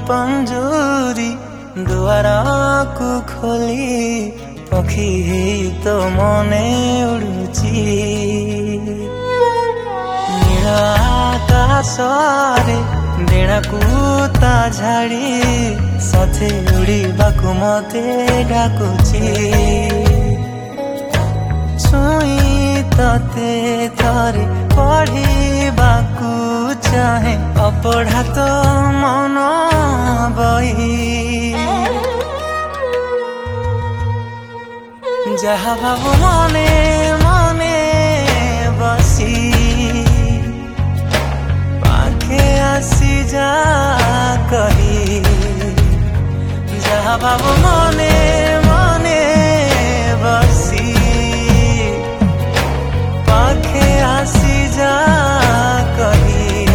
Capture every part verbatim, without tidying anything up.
पंजूरी दुआरा को खोली पक्षी तो मने उड़ुची नील आकाशरे डेणाकू ता झाड़ी साथे उड़ीबाकू मते डाकुची छुई तते थरे पढ़ीबाकू चाहे अपढ़ा तो मन बही जहा भावु मने मने बसी पाखे आसी जा कही जहा भावु मने मने बसी पाखे आसी जा कही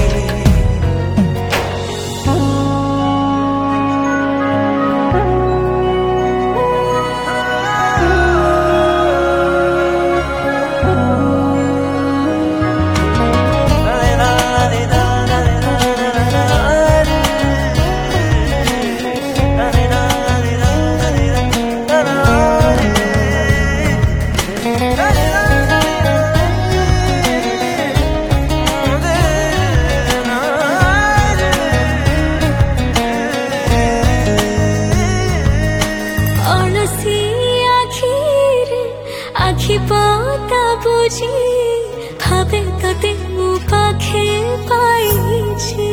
आखि पाता बुझी भावे तते मु पाखे पाइछि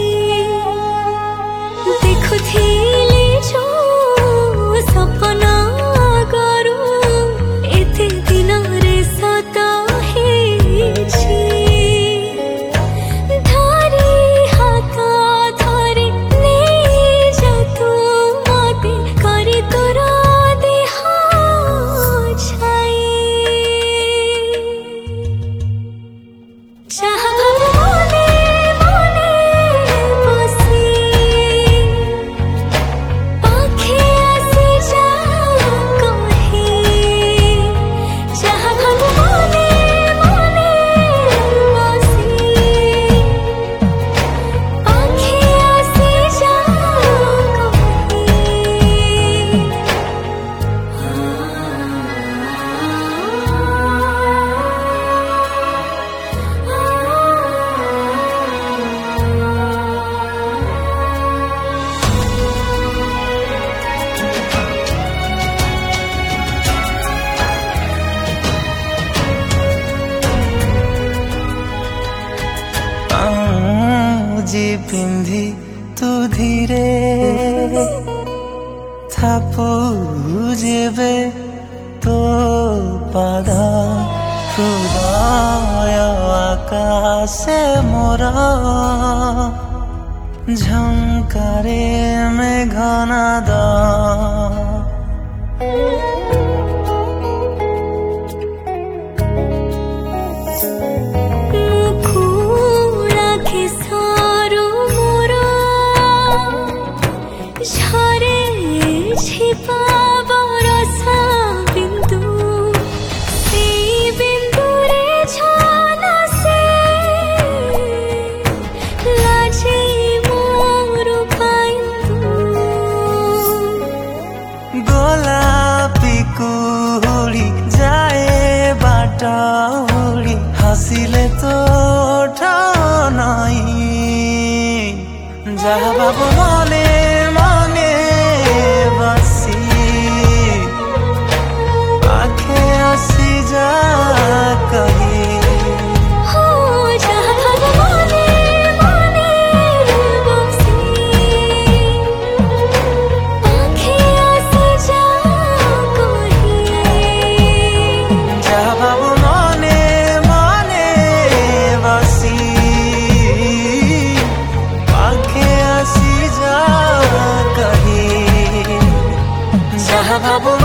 देखुथिली जो सपना गरु एते दिन रे सता हेछि धारी हाथ धरे ने जा तू मते करी तोरा जी पिंधी तू धीरे थापू जेबे तो पादा हृदय आकाशे मोर झंकारे में घना दा कुहुड़ी जाए बाटा उड़ी हसिले तो ठानाई जहा बाबू मने मने बसी पाखे आसी जा कही भावो